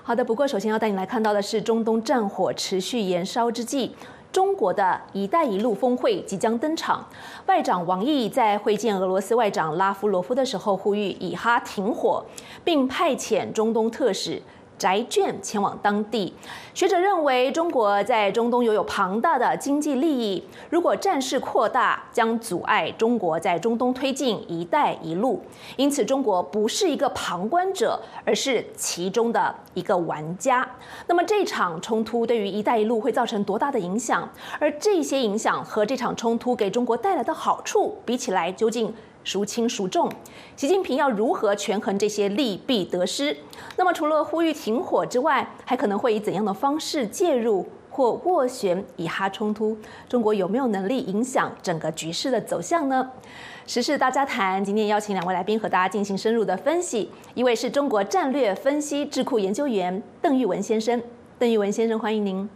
好的，不过首先要带你来看到的是，中东战火持续延烧之际，中国的一带一路峰会即将登场。外长王毅在会见俄罗斯外长拉夫罗夫的时候，呼吁以哈停火，并派遣中东特使翟隽前往当地。学者认为，中国在中东拥有庞大的经济利益，如果战事扩大，将阻碍中国在中东推进“一带一路”。因此，中国不是一个旁观者，而是其中的一个玩家。那么，这场冲突对于“一带一路”会造成多大的影响？而这些影响和这场冲突给中国带来的好处比起来，究竟孰轻孰重？习近平要如何权衡这些利弊得失？那么，除了呼吁停火之外，还可能会以怎样的方式介入或斡旋以哈冲突？中国有没有能力影响整个局势的走向呢？时事大家谈，今天邀请两位来宾和大家进行深入的分析。一位是中国战略分析智库研究员邓玉文先生，邓玉文先生，欢迎您。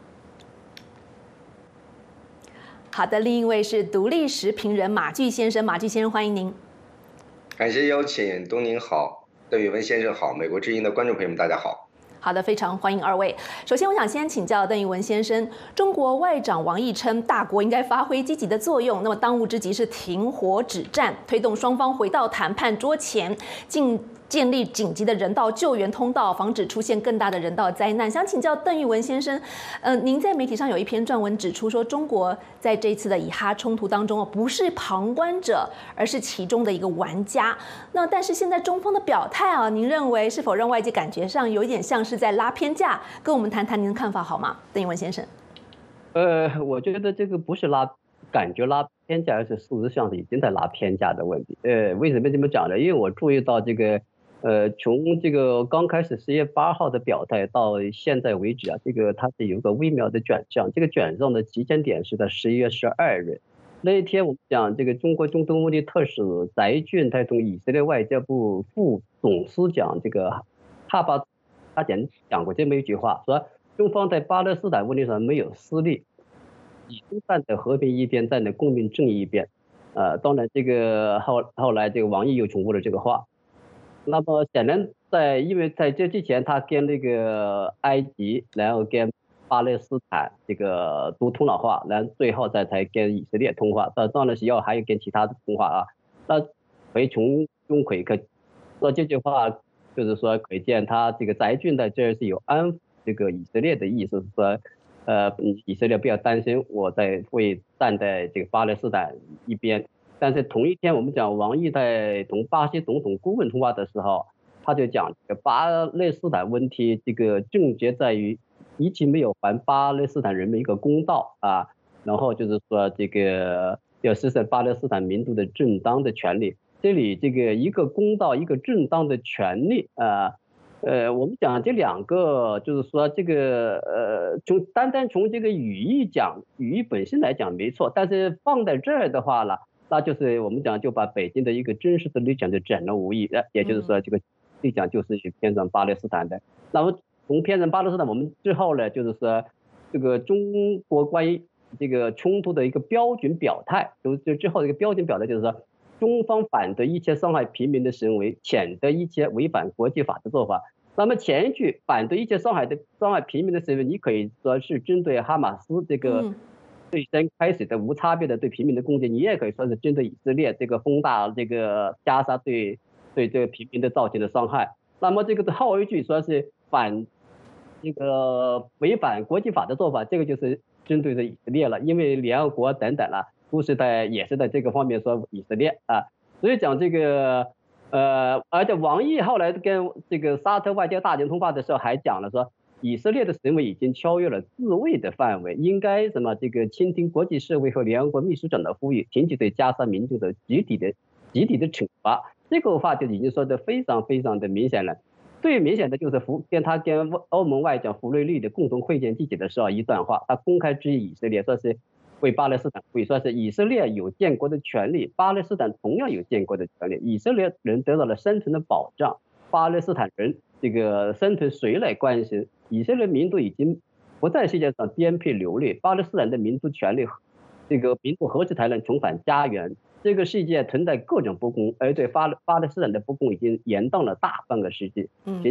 好的，另一位是独立时评人马炬先生，马炬先生，欢迎您。 感谢邀请，东宁好，邓玉文先生好，美国之音的观众朋友们大家好。 好的，非常欢迎二位。首先，我想先请教邓玉文先生，中国外长王毅称，大国应该发挥积极的作用，那么当务之急是停火止战，推动双方回到谈判桌前，建立紧急的人道救援通道，防止出现更大的人道灾难。想请教邓玉文先生，您在媒体上有一篇撰文指出说，中国在这次的以哈冲突当中不是旁观者，而是其中的一个玩家。那但是现在中方的表态啊，您认为是否让外界感觉上有一点像是在拉偏架？跟我们谈谈您的看法好吗，邓玉文先生？ 我觉得这个不是感觉拉偏架，而是事实上是已经在拉偏架的问题。为什么这么讲呢？因为我注意到这个。从这个刚开始10月8号的表态到现在为止啊，这个它是有个微妙的转向。这个转向的起点是在11月12日那一天，我们讲这个中国中东问题特使翟隽带同以色列外交部副总司长这个哈巴，他讲过这么一句话，说中方在巴勒斯坦问题上没有私利，始终站在和平一边，站在公平正义一边。当然这个后来这个王毅又重复了这个话。那么显然因为在这之前，他跟那个埃及，然后跟巴勒斯坦这个都通了话，然后最后才跟以色列通话。当然是还有跟其他的通话啊。那可以从中可说这句话，就是说可见他这个翟隽在这是有安抚这个以色列的意思，说以色列不要担心，我会站在这个巴勒斯坦一边。但是同一天，我们讲王毅在同巴西总统顾问通话的时候，他就讲这个巴勒斯坦问题，这个症结在于一直没有还巴勒斯坦人民一个公道啊，然后就是说这个要实现巴勒斯坦民族的正当的权利。这里这个一个公道，一个正当的权利啊，我们讲这两个就是说这个单单从这个语义本身来讲没错，但是放在这儿的话呢，那就是我们讲就把北京的一个真实的立场就展露无遗了，也就是说这个立场就是偏向巴勒斯坦的。那么从偏向巴勒斯坦，我们之后呢，就是说这个中国关于这个冲突的一个标准表态，就之后的一个标准表态就是说，中方反对一切伤害平民的行为，谴责一切违反国际法的做法。那么前一句反对一切伤害平民的行为，你可以说是针对哈马斯这个最先开始的无差别的对平民的攻击，你也可以说是针对以色列这个轰炸这个加沙对这个平民的造成的伤害。那么这个后一句说是这个违反国际法的做法，这个就是针对着以色列了，因为联合国等等了，都是也是在这个方面说以色列啊。所以讲这个而且王毅后来跟这个沙特外交大臣通话的时候还讲了说，以色列的行为已经超越了自卫的范围，应该这个倾听国际社会和联合国秘书长的呼吁，停止对加沙民众的集体的惩罚。这个话就已经说的非常非常的明显了。最明显的就是他跟欧盟外长弗雷利的共同会见记者的时候一段话，他公开质疑以色列，说是为巴勒斯坦呼吁，说是以色列有建国的权利，巴勒斯坦同样有建国的权利，以色列人得到了生存的保障，巴勒斯坦人这个生存谁来关心？以色列民族已经不在世界上颠沛流离，巴勒斯坦的民族权利，这个民族何时才能重返家园？这个世界存在各种不公，而对巴勒斯坦的不公已经延宕了大半个世纪。紧接着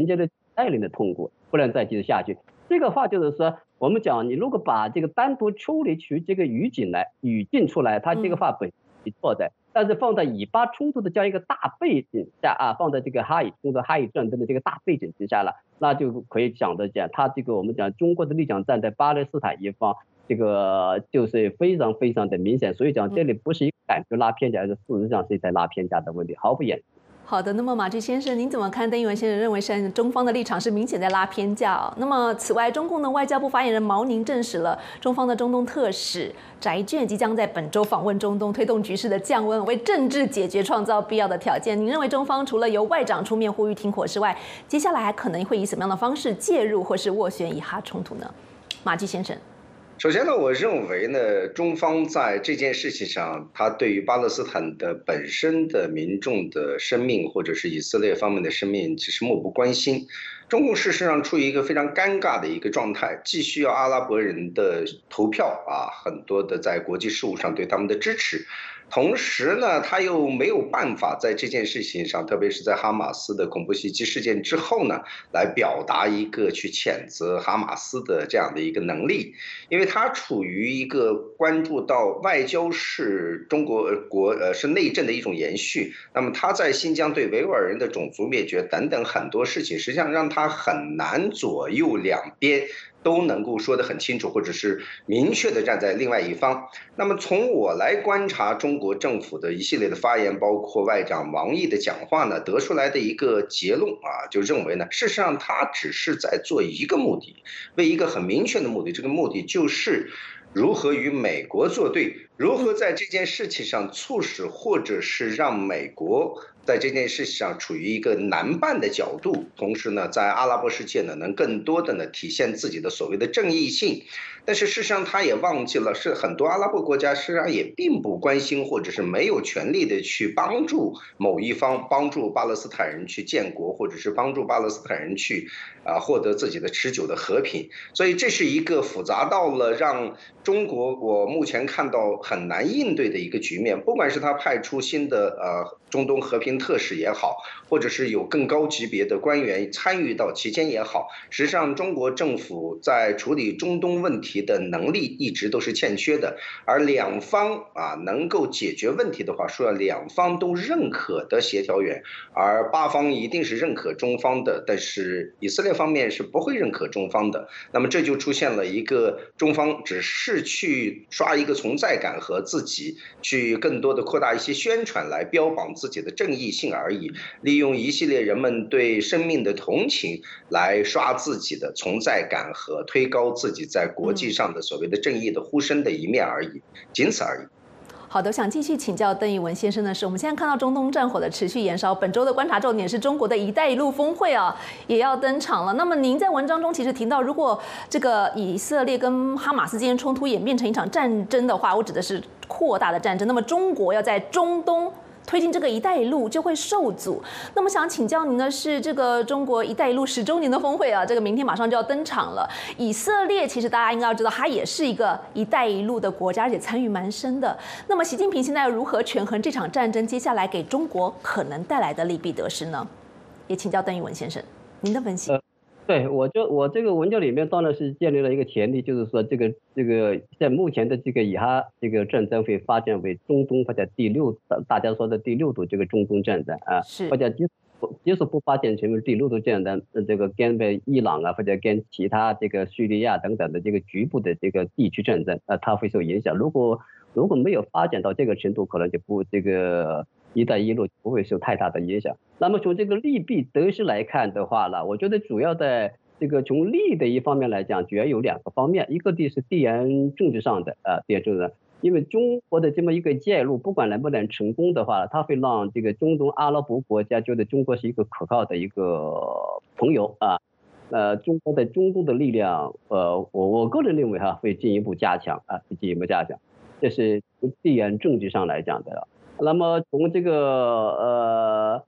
带领的通过，不能再继续下去。这个话就是说，我们讲你如果把这个单独抽离出这个语境出来，它这个话本是错的。但是放在以巴冲突的这样一个大背景下啊，放在这个哈以冲突、哈以战争的这个大背景之下了，那就可以讲它这个我们讲中国的立场站在巴勒斯坦一方，这个就是非常非常的明显。所以讲这里不是一个感觉拉偏架，而是事实上是在拉偏架的问题，毫不掩饰。 好的，那么马志先生，您怎么看？邓一文先生认为是中方的立场是明显在拉偏架。那么，此外，中共的外交部发言人毛宁证实了，中方的中东特使翟隽即将在本周访问中东，推动局势的降温，为政治解决创造必要的条件。您认为中方除了由外长出面呼吁停火之外，接下来还可能会以什么样的方式介入，或是斡旋以哈冲突呢？马季先生。 首先呢，我认为呢，中方在这件事情上，他对于巴勒斯坦的本身的民众的生命，或者是以色列方面的生命，其实漠不关心。中共事实上处于一个非常尴尬的一个状态，既需要阿拉伯人的投票啊，很多的在国际事务上对他们的支持。同时呢，他又没有办法在这件事情上，特别是在哈马斯的恐怖袭击事件之后呢，来表达一个去谴责哈马斯的这样的一个能力，因为他处于一个关注到外交是中国是内政的一种延续，那么他在新疆对维吾尔人的种族灭绝等等很多事情，实际上让他很难左右两边都能够说得很清楚，或者是明确的站在另外一方。那么从我来观察中国政府的一系列的发言，包括外长王毅的讲话呢，得出来的一个结论啊，就认为呢，事实上他只是在做一个目的，为一个很明确的目的，这个目的就是如何与美国作对，如何在这件事情上促使或者是让美国在这件事情上处于一个难办的角度，同时呢，在阿拉伯世界呢，能更多的呢体现自己的所谓的正义性。但是事实上，他也忘记了，是很多阿拉伯国家实际上也并不关心，或者是没有权利的去帮助某一方，帮助巴勒斯坦人去建国，或者是帮助巴勒斯坦人去获得自己的持久的和平。所以这是一个复杂到了让中国我目前看到很难应对的一个局面。不管是他派出新的中东和平特使也好，或者是有更高级别的官员参与到其间也好，实际上中国政府在处理中东问题的能力一直都是欠缺的。而两方能够解决问题的话，说两方都认可的协调员，而巴方一定是认可中方的，但是以色列方面是不会认可中方的。那么这就出现了一个中方只是去刷一个存在感和自己去更多的扩大一些宣传来标榜自己的正义性而已，利用一系列人们对生命的同情来刷自己的存在感和推高自己在国际上的所谓的正义的呼声的一面而已，仅此而已。 好的，我想继续请教邓一文先生的是，我们现在看到中东战火的持续延烧，本周的观察重点是中国的一带一路峰会也要登场了。那么您在文章中其实提到，如果这个以色列跟哈马斯之间冲突演变成一场战争的话，我指的是扩大的战争，那么中国要在中东推进这个一带一路就会受阻。那么想请教您的是，这个中国一带一路10周年的峰会这个明天马上就要登场了。以色列其实大家应该要知道，它也是一个一带一路的国家，而且参与蛮深的。那么习近平现在如何权衡这场战争接下来给中国可能带来的利弊得失呢？也请教邓一文先生您的分析。 对，我这个文章里面当然是建立了一个前提，就是说这个在目前的这个以哈这个战争会发展为中东或者大家说的第6度这个中东战争或者即使不发展成为第6度战争，这个跟伊朗或者跟其他这个叙利亚等等的这个局部的这个地区战争它会受影响。如果没有发展到这个程度，可能就不这个一带一路不会受太大的影响。那么从这个利弊得失来看的话呢，我觉得主要的这个从利的一方面来讲，主要有2个方面，一个是地缘政治上的地缘政治，因为中国的这么一个介入，不管能不能成功的话，它会让这个中东阿拉伯国家觉得中国是一个可靠的一个朋友中国的中东的力量我个人认为会进一步加强这是地缘政治上来讲的。那么从这个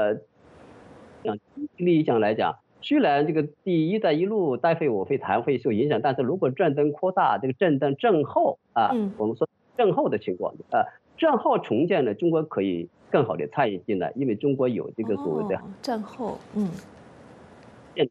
利益上来讲，虽然这个第一带一路待会我会谈会受影响，但是如果战争扩大，这个战争战后我们说战后的情况战后重建呢，中国可以更好的参与进来，因为中国有这个所谓的战后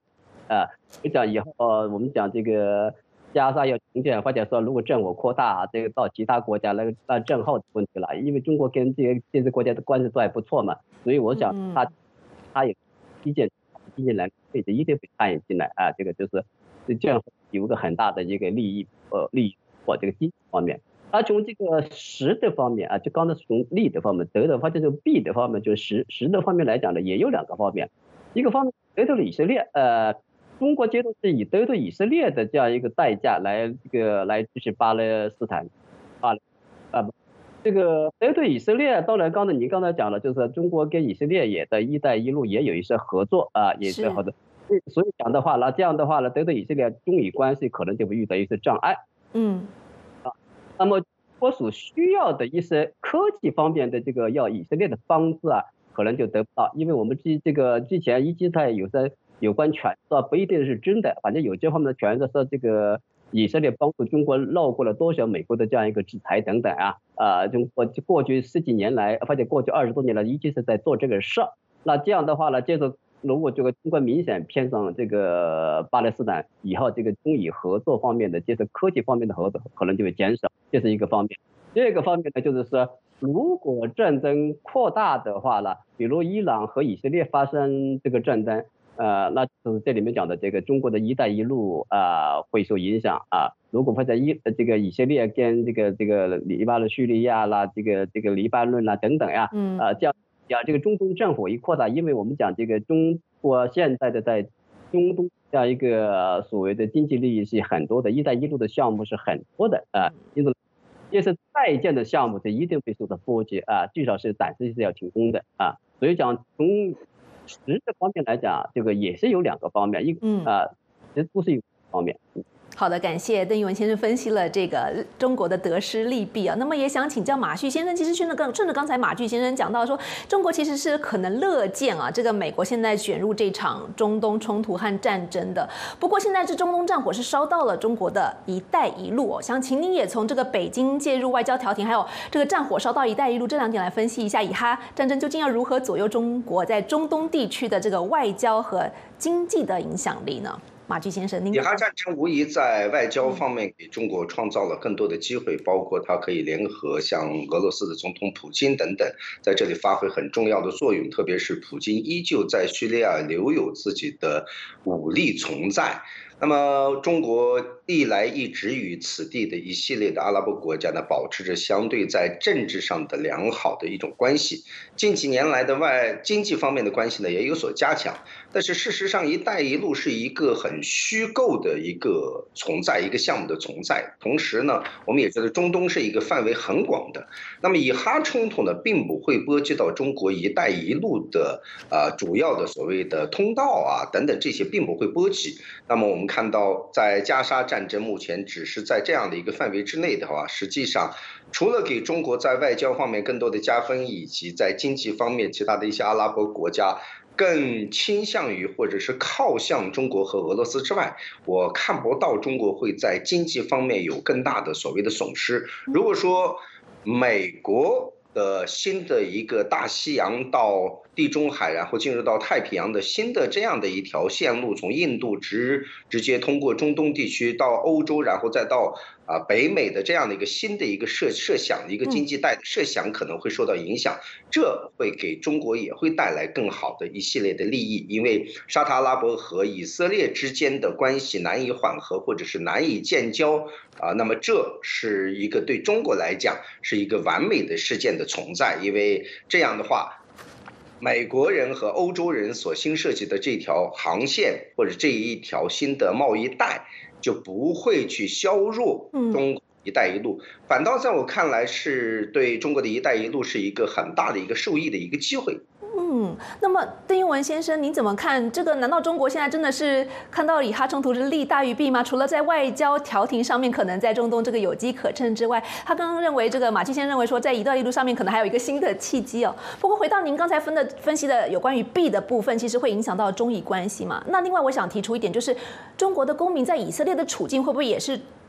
讲以后我们讲这个加沙要重建，或者说如果战火扩大，这个到其他国家那正好的问题了，因为中国跟这些国家的关系都还不错嘛，所以我想他也基建来，这一定会参与进来啊，这个就是这样有个很大的一个利益或这个经济方面。而从这个实的方面啊，就刚才从利的方面，得的方面就弊的方面，就是实的方面来讲呢，也有2个方面。一个方面得到了以色列，中国觉得是以得到以色列的这样一个代价来支持巴勒斯坦，这个得到以色列，当然你刚才讲了，就是中国跟以色列也在“一带一路”也有一些合作啊，也是好的。所以讲的话呢，这样的话呢，得到以色列中以关系可能就会遇到一些障碍。那么我所需要的一些科技方面的这个要以色列的帮助啊，可能就得不到，因为我们这个之前一直在有些有关权不一定是真的，反正有这方面的权说这个以色列帮助中国绕过了多少美国的这样一个制裁等等中国过去10几年来，或者过去20多年来一直是在做这个事。那这样的话呢，如果这个中国明显偏向这个巴勒斯坦，以后这个中以合作方面的科技方面的合作可能就会减少，这是一个方面。第二个方面呢，就是说如果战争扩大的话呢，比如伊朗和以色列发生这个战争，那就是这里面讲的这个中国的一带一路会受影响如果会在这个以色列跟这个黎巴嫩、叙利亚啦，这个黎巴嫩啦等等这样。这个中东战火一扩大，因为我们讲这个中国现在的在中东这样一个所谓的经济利益是很多的，一带一路的项目是很多的因此这是在建的项目，这一定会受到波及至少是暂时是要停工的所以讲从实质方面来讲，这个也是有2个方面，这都是有方面。 好的，感谢邓聿文先生分析了这个中国的得失利弊那么也想请教马旭先生，其实顺着刚才马旭先生讲到说，中国其实是可能乐见这个美国现在卷入这场中东冲突和战争的。不过现在这中东战火是烧到了中国的一带一路想请您也从这个北京介入外交调停，还有这个战火烧到一带一路这2点来分析一下，以哈战争究竟要如何左右中国在中东地区的这个外交和经济的影响力呢？马旭先生， 以哈战争无疑在外交方面给中国创造了更多的机会，包括它可以联合像俄罗斯的总统普京等等，在这里发挥很重要的作用。特别是普京依旧在叙利亚留有自己的武力存在。那么中国历来一直与此地的一系列的阿拉伯国家呢，保持着相对在政治上的良好的一种关系。近几年来的经济方面的关系呢也有所加强，但是事实上一带一路是一个很虚构的一个存在，一个项目的存在。同时呢，我们也觉得中东是一个范围很广的。那么以哈冲突呢，并不会波及到中国一带一路的主要的所谓的通道等等，这些并不会波及。那么我们看到在加沙战争目前只是在这样的一个范围之内的话，实际上除了给中国在外交方面更多的加分，以及在经济方面其他的一些阿拉伯国家更倾向于或者是靠向中国和俄罗斯之外，我看不到中国会在经济方面有更大的所谓的损失。如果说美国的新的一个大西洋到地中海，然后进入到太平洋的新的这样的一条线路，从印度直接通过中东地区到欧洲，然后再到北美的这样的一个新的一个设想，一个经济带的设想可能会受到影响，这会给中国也会带来更好的一系列的利益。因为沙特阿拉伯和以色列之间的关系难以缓和，或者是难以建交那么这是一个对中国来讲是一个完美的事件的存在。因为这样的话，美国人和欧洲人所新设计的这条航线或者这一条新的贸易带就不会去削弱中国一带一路，反倒在我看来是对中国的一带一路是一个很大的一个受益的一个机会。 那么邓聿文先生，您怎么看这个？难道中国现在真的是看到以哈冲突是利大于弊吗？除了在外交调停上面可能在中东这个有机可乘之外，他刚刚认为这个马季先生认为说，在一带一路上面可能还有一个新的契机不过回到您刚才分析的有关于弊的部分，其实会影响到中以关系嘛。那另外我想提出一点，就是中国的公民在以色列的处境会不会也是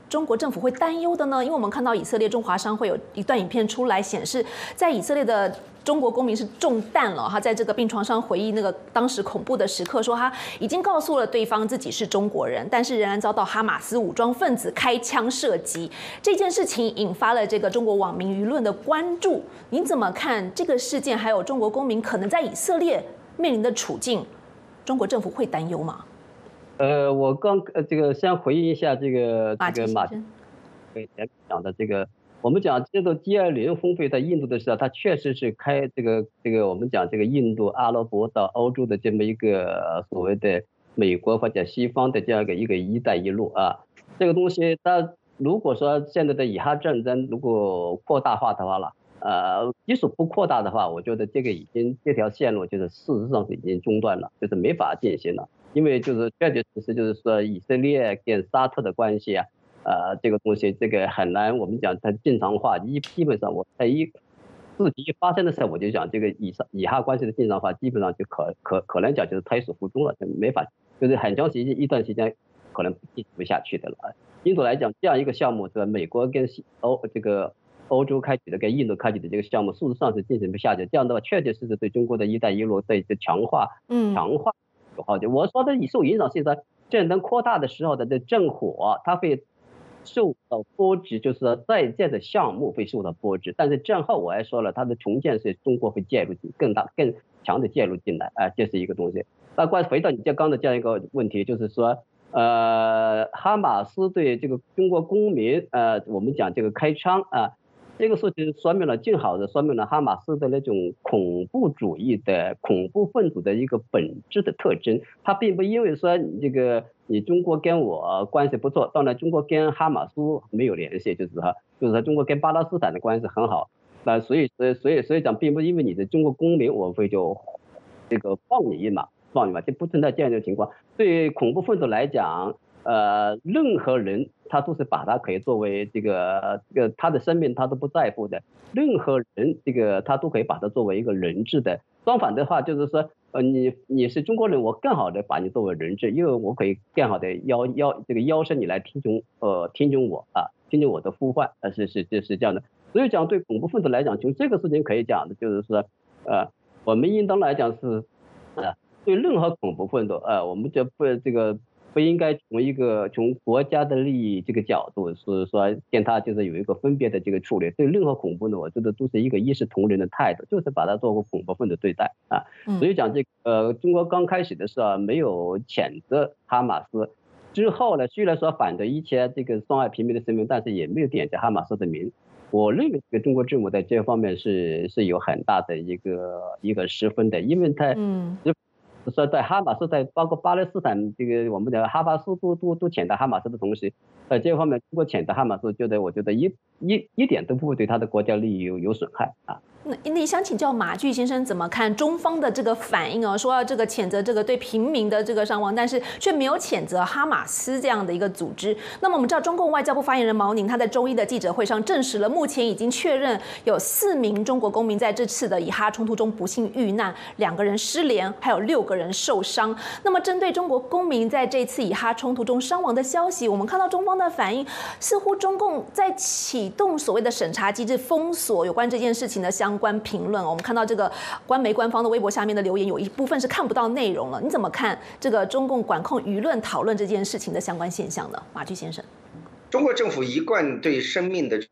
中国政府会担忧的呢？因为我们看到以色列中华商会有一段影片出来显示，在以色列的中国公民是中弹了，他在这个病床上回忆那个当时恐怖的时刻，说他已经告诉了对方自己是中国人，但是仍然遭到哈马斯武装分子开枪射击。这件事情引发了这个中国网民舆论的关注。您怎么看这个事件？还有中国公民可能在以色列面临的处境，中国政府会担忧吗？ 我这个先回应一下这个马前讲的这个，我们讲这个 G20峰会在印度的时候，它确实是开这个我们讲这个印度、阿拉伯到欧洲的这么一个所谓的美国或者西方的这样一个“一带一路”啊，这个东西它如果说现在的以哈战争如果扩大化的话了，即使不扩大的话，我觉得这条线路就是事实上是已经中断了，就是没法进行了。因为就是确确实实就是说以色列跟沙特的关系啊，这个东西这个很难，我们讲它正常化，基本上我在事情一发生的时候，我就讲这个以哈关系的正常化，基本上就可能讲就是胎死腹中了，就没法，就是很长时间一段时间可能进行不下去的了。印度来讲，这样一个项目，是美国跟欧洲开启的跟印度开启的这个项目，事实上是进行不下去。这样的话，确确实实对中国的一带一路的强化。好的，我说的受影响是在战争扩大的时候的这正火，它会受到波及，就是说在建的项目会受到波及。但是战后我还说了，它的重建是中国会介入更强的介入进来，这是一个东西。那回到你刚才这样一个问题，就是说，哈马斯对这个中国公民，我们讲这个开枪啊。这个事情正好的说明了哈马斯的那种恐怖主义的恐怖分子的一个本质的特征。他并不因为说你中国跟我关系不错，当然中国跟哈马斯没有联系，就是说中国跟巴勒斯坦的关系很好。那所以讲，并不因为你是中国公民，我会就这个放你一马，就不存在这样的情况。对恐怖分子来讲，任何人他都是把他可以作为这个他的生命他都不在乎的，任何人他都可以把他作为一个人质的。相反的话就是说，你是中国人，我更好的把你作为人质，因为我可以更好的邀请你来听从我的呼唤，是这样的。所以讲对恐怖分子来讲，从这个事情可以讲的就是说，我们应当来讲是，对任何恐怖分子，我们就不应该从国家的利益这个角度，是说跟他就是有一个分别的这个处理。对任何恐怖呢，我觉得都是一个一视同仁的态度，就是把它作为恐怖分子对待啊。所以讲中国刚开始的时候没有谴责哈马斯，之后呢，虽然说反对一切这个伤害平民的声明，但是也没有点着哈马斯的名。我认为这个中国政府在这方面是有很大的一个失分的，因为他说在哈马斯包括巴勒斯坦我们的哈马斯都谴责哈马斯的同时，在这方面中国谴责哈马斯，我觉得一点都不会对他的国家利益有损害啊。 那想请教马具先生怎么看中方的这个反应说要谴责对平民的这个伤亡，但是却没有谴责哈马斯这样的一个组织。那么我们知道中共外交部发言人毛宁他在周一的记者会上证实了，目前已经确认有4名中国公民在这次的以哈冲突中不幸遇难，2个人失联，还有6个人受伤。那么针对中国公民在这次以哈冲突中伤亡的消息，我们看到中方的反应，似乎中共在启动所谓的审查机制，封锁有关这件事情的相关评论。我们看到这个官媒官方的微博下面的留言，有一部分是看不到内容了。你怎么看这个中共管控舆论讨论这件事情的相关现象呢？马具先生， 中国政府一贯对生命的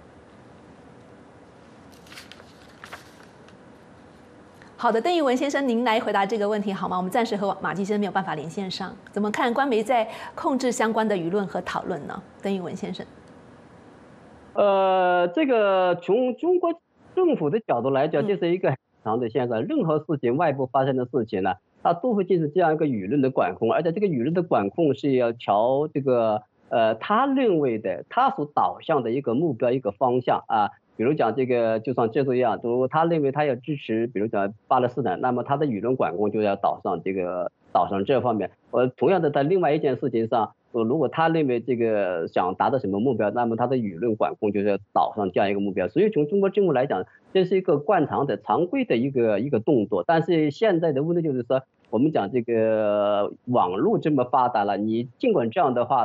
好的，邓玉文先生，您来回答这个问题好吗？我们暂时和马具先生没有办法连线上，怎么看官媒在控制相关的舆论和讨论呢？邓玉文先生， 这个从中国政府的角度来讲，这是一个很常的现象。任何事情外部发生的事情呢，它都会进行这样一个舆论的管控，而且这个舆论的管控是要朝他认为的他所导向的一个目标一个方向啊。比如讲就像这样，如果他认为他要支持，比如讲巴勒斯坦，那么他的舆论管控就要导上这方面。同样的，在另外一件事情上，如果他认为想达到什么目标，那么他的舆论管控就是要导上这样一个目标。所以从中国政府来讲，这是一个惯常的常规的一个动作。但是现在的问题就是说，我们讲网络这么发达了，你尽管这样的话了，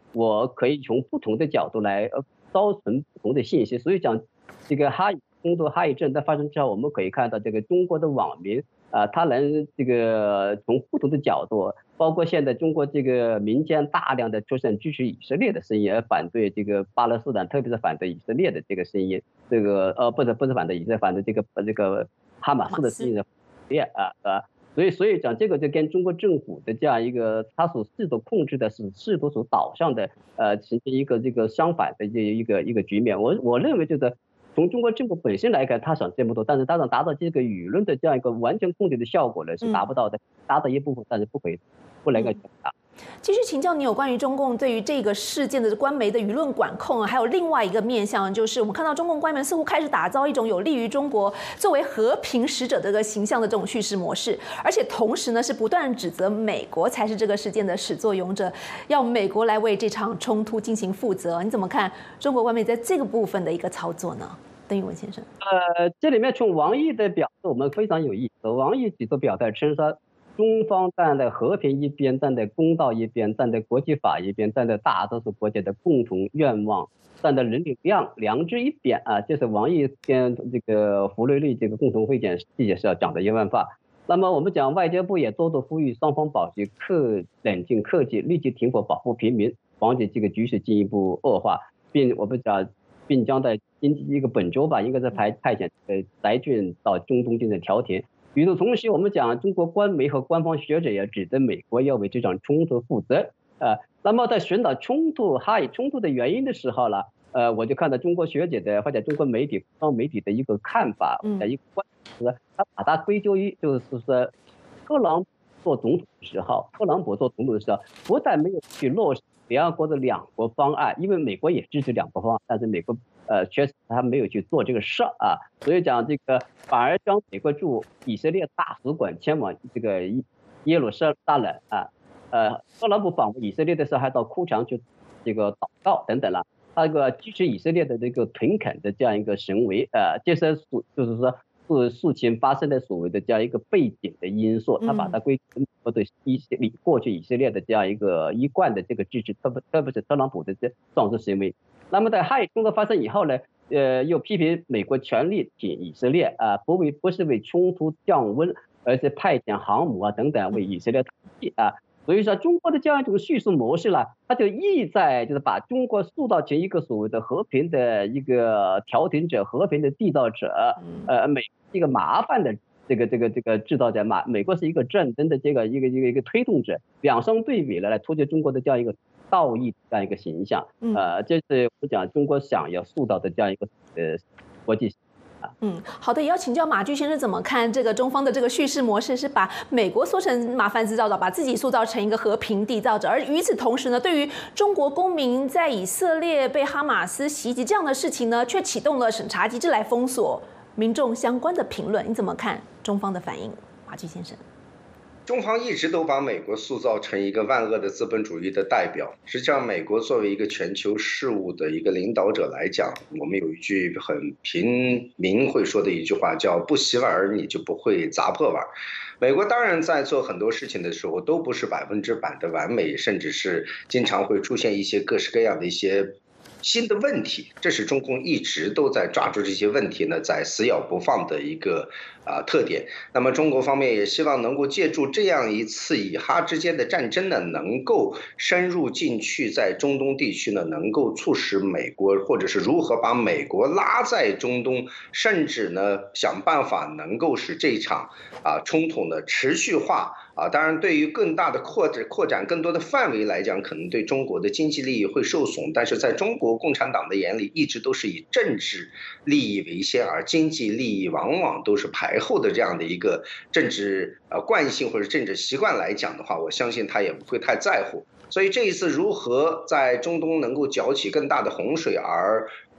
我可以从不同的角度来昭存不同的信息。所以讲这个中东哈以政的发生之后，我们可以看到这个中国的网民他能这个从不同的角度，包括现在中国这个民间大量的出现支持以色列的声音，而反对这个巴勒斯坦，特别是反对以色列的这个声音，这个不是反对以色列，反对这个哈马斯的声音的所以讲这个就跟中国政府的这样一个他所试图控制的是试图所导向的形成一个这个相反的一个局面。我认为就是从中国政府本身来看，他想这么多，但是他想达到这个舆论的这样一个完全控制的效果呢，是达不到的，达到一部分，但是不能够强大。 继续请教你有关于中共对于这个事件的官媒的舆论管控，还有另外一个面向，就是我们看到中共官媒似乎开始打造一种有利于中国作为和平使者的这个形象的这种叙事模式，而且同时呢是不断指责美国才是这个事件的始作俑者，要美国来为这场冲突进行负责。你怎么看中国官媒在这个部分的一个操作呢？邓玉文先生， 这里面从王毅的表示我们非常有意思。王毅几次表态称说，中方站在和平一边，站在公道一边，站在国际法一边，站在大多数国家的共同愿望，站在人类良知一边这是王毅跟这个弗雷利这个共同会见记者是要讲的一番话。那么我们讲外交部也多多呼吁双方保持冷静克制，立即停火，保护平民，防止这个局势进一步恶化，并将在一个本周吧，应该是派遣翟俊到中东进行调停。与此同时，我们讲中国官媒和官方学者也指责美国要为这场冲突负责。那么在寻找哈以冲突的原因的时候呢，我就看到中国学者的或者中国媒体的一个看法，一个观点，他把它归咎于就是说，特朗普做总统的时候，不但没有去落实联合国的两国方案，因为美国也支持两国方案，但是美国确实他没有去做这个事所以讲这个反而将美国驻以色列大使馆迁往这个耶路撒冷特朗普访问以色列的时候还到哭墙去这个祷告等等了，他这个支持以色列的这个屯垦的这样一个行为就是说是事情发生的所谓的这样一个背景的因素，他把它归结或者过去以色列的这样一个一贯的这个支持，特别是特朗普的这壮志行为。那么在哈以冲突发生以后呢，又批评美国全力挺以色列不是为冲突降温，而是派遣航母等等为以色列打气所以说中国的这样一种叙述模式呢，它就意在就是把中国塑造成一个所谓的和平的一个调停者、和平的缔造者，美一个麻烦的这个制造者美国是一个战争的这个一个推动者，两相对比来突出中国的这样一个道义这样一个形象，这是我讲中国想要塑造的这样一个国际。 好的，也要请教马驹先生怎么看这个中方的这个叙事模式，是把美国说成麻烦制造者，把自己塑造成一个和平缔造者，而与此同时呢，对于中国公民在以色列被哈马斯袭击这样的事情呢，却启动了审查机制来封锁民众相关的评论，你怎么看中方的反应，马驹先生？ 中方一直都把美国塑造成一个万恶的资本主义的代表。实际上，美国作为一个全球事务的一个领导者来讲，我们有一句很平民会说的一句话，叫“不洗碗你就不会砸破碗”。美国当然在做很多事情的时候，都不是100%的完美，甚至是经常会出现一些各式各样的一些新的问题，这是中共一直都在抓住这些问题呢，在死咬不放的一个特点。那么中国方面也希望能够借助这样一次以哈之间的战争呢，能够深入进去，在中东地区呢，能够促使美国或者是如何把美国拉在中东，甚至呢想办法能够使这场冲突呢持续化。当然，对于更大的扩展更多的范围来讲，可能对中国的经济利益会受损，但是在中国共产党的眼里，一直都是以政治利益为先，而经济利益往往都是排后的这样的一个政治惯性或者政治习惯来讲的话，我相信他也不会太在乎。所以这一次如何在中东能够搅起更大的洪水，而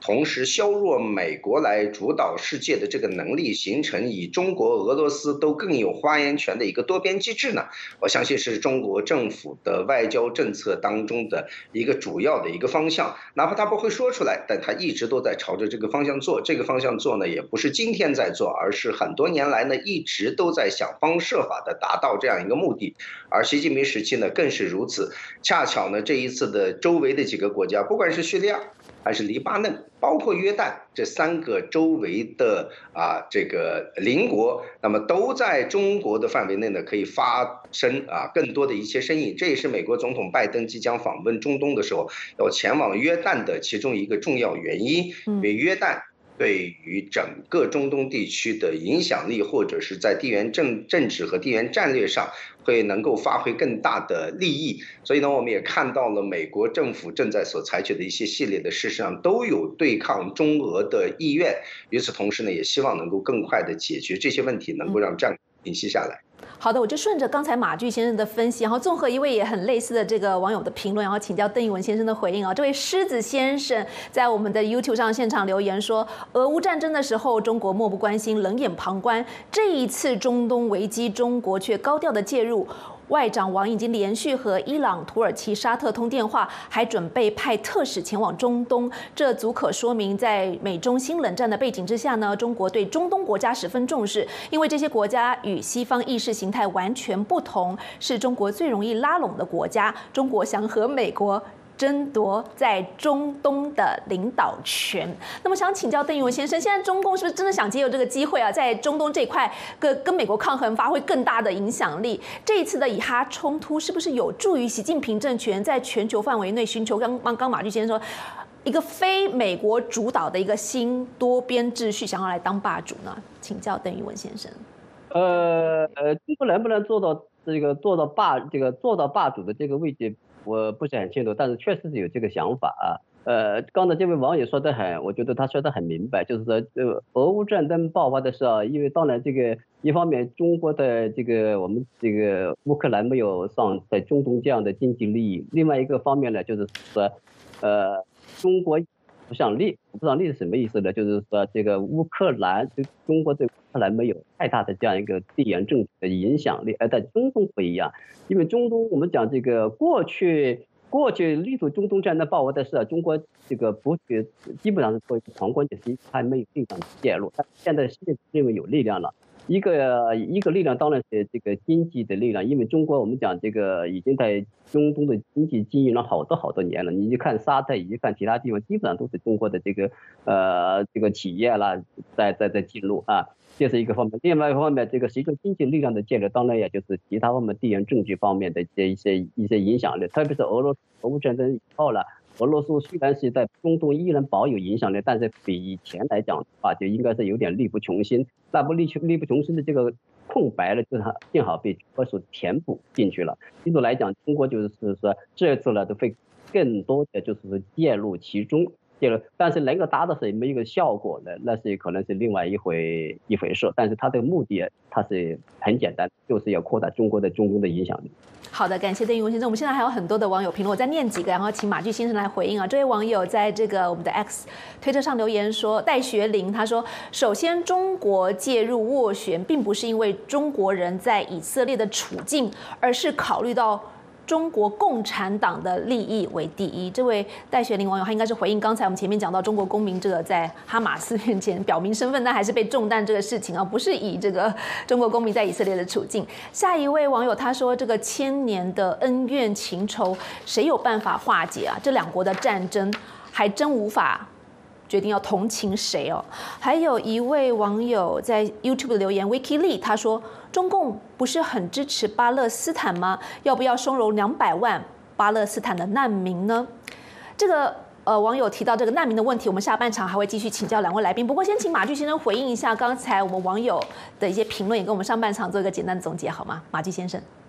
同时削弱美国来主导世界的这个能力，形成以中国、俄罗斯都更有发言权的一个多边机制呢？我相信是中国政府的外交政策当中的一个主要的一个方向，哪怕他不会说出来，但他一直都在朝着这个方向做。这个方向做呢，也不是今天在做，而是很多年来呢一直都在想方设法的达到这样一个目的。而习近平时期呢更是如此。恰巧呢这一次的周围的几个国家，不管是叙利亚还是黎巴嫩，包括约旦这3个周围的这个邻国，那么都在中国的范围内呢可以发生更多的一些声音。这也是美国总统拜登即将访问中东的时候要前往约旦的其中一个重要原因，因为约旦对于整个中东地区的影响力，或者是在地缘政治和地缘战略上会能够发挥更大的利益。所以呢，我们也看到了美国政府正在所采取的一些系列的事实上都有对抗中俄的意愿。与此同时呢，也希望能够更快的解决这些问题，能够让战争平息下来。 好的，我就顺着刚才马具先生的分析，然后综合一位也很类似的这个网友的评论，然后请教邓聿文先生的回应啊。这位狮子先生在我们的 YouTube 上现场留言说，俄乌战争的时候，中国漠不关心、冷眼旁观，这一次中东危机，中国却高调的介入。外长王毅已经连续和伊朗、土耳其、沙特通电话，还准备派特使前往中东，这足可说明，在美中新冷战的背景之下呢，中国对中东国家十分重视，因为这些国家与西方意识形态完全不同，是中国最容易拉拢的国家。中国想和美国争夺在中东的领导权。那么想请教邓聿文先生，现在中共是不是真的想借由这个机会在中东这块跟美国抗衡，发挥更大的影响力？这一次的以哈冲突是不是有助于习近平政权在全球范围内寻求刚马具先生说一个非美国主导的一个新多边秩序，想要来当霸主呢？请教邓聿文先生。 中国能不能做到霸主的这个位置？我不是很清楚，但是确实是有这个想法刚才这位网友说的我觉得他说的很明白，就是说，俄乌战争爆发的时候，因为当然这个一方面中国的我们乌克兰没有上在中东这样的经济利益，另外一个方面呢，就是说，中国不上力是什么意思呢？就是说乌克兰中国对乌克兰没有太大的这样一个地缘政治的影响力，而在中东不一样，因为中东我们讲过去历途中东战争爆发的时候，中国不去基本上是作为旁观者，还没有力量介入，但现在世界认为有力量了。一个力量当然是经济的力量，因为中国我们讲已经在中东的经济经营了好多年了。你一看沙特，一看其他地方，基本上都是中国的企业啦，在进入这是一个方面。另外一方面，随着经济力量的建立，当然也就是其他方面地缘政治方面的一些影响力，特别是俄乌战争以后了。俄罗斯虽然是在中东依然保有影响力，但是比以前来讲的话，就应该是有点力不从心。那不力不从心的这个空白了，就是正好被中国所填补进去了。因此来讲，中国就是说这次呢，都会更多的就是介入其中。但是能够达到什么一个效果呢？那是可能是另外一回事。但是它的目的，它是很简单，就是要扩大中国的中东的影响力。 好的，感谢邓聿文先生。我们现在还有很多的网友评论，我再念几个，然后请马具先生来回应这位网友在我们的 X 推特上留言说，戴学林他说，首先中国介入斡旋，并不是因为中国人在以色列的处境，而是考虑到中国共产党的利益为第一。这位戴学林网友他应该是回应刚才我们前面讲到中国公民在哈马斯面前表明身份，但还是被中弹这个事情不是以中国公民在以色列的处境。下一位网友他说，千年的恩怨情仇，谁有办法化解这两国的战争，还真无法决定要同情谁还有一位网友在 YouTube 的留言 Wiki Lee 他说，中共不是很支持巴勒斯坦吗？要不要收容200万巴勒斯坦的难民呢？网友提到难民的问题，我们下半场还会继续请教两位来宾。不过先请马具先生回应一下刚才我们网友的一些评论，也跟我们上半场做一个简单的总结好吗？马具先生。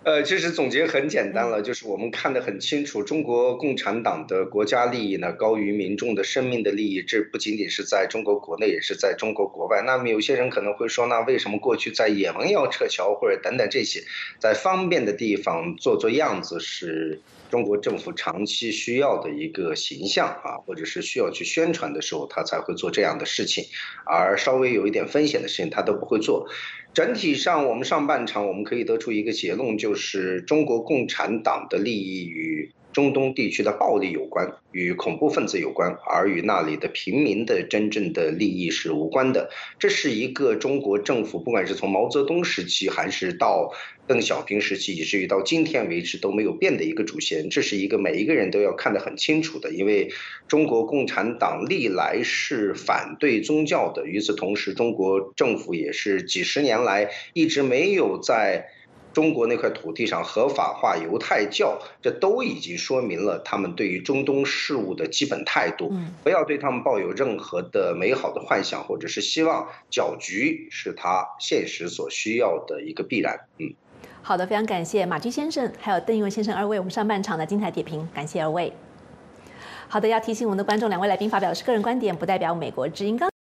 其实总结很简单了，就是我们看得很清楚，中国共产党的国家利益呢高于民众的生命的利益，这不仅仅是在中国国内，也是在中国国外。那么有些人可能会说，那为什么过去在也门要撤侨或者等等这些，在方便的地方做做样子是中国政府长期需要的一个形象啊，或者是需要去宣传的时候，他才会做这样的事情，而稍微有一点风险的事情他都不会做。整体上，我们上半场我们可以得出一个结论，就是中国共产党的利益与中东地区的暴力有关，与恐怖分子有关，而与那里的平民的真正的利益是无关的。这是一个中国政府，不管是从毛泽东时期，还是到邓小平时期，以至于到今天为止都没有变的一个主线。这是一个每一个人都要看得很清楚的，因为中国共产党历来是反对宗教的，与此同时，中国政府也是几十年来一直没有在中国那块土地上合法化犹太教，这都已经说明了他们对于中东事务的基本态度。不要对他们抱有任何的美好的幻想，或者是希望，搅局是他现实所需要的一个必然。 好的，非常感谢马驹先生还有邓英文先生二位我们上半场的精彩点评，感谢二位。好的，要提醒我们的观众，两位来宾发表的是个人观点，不代表美国之音。